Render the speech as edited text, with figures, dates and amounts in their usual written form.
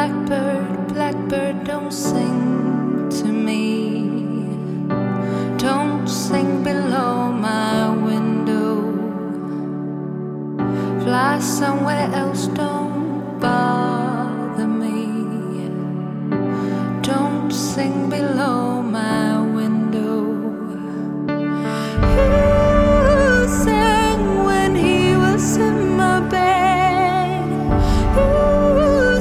Blackbird, blackbird, don't sing to me. Don't sing below my window. Fly somewhere else, don't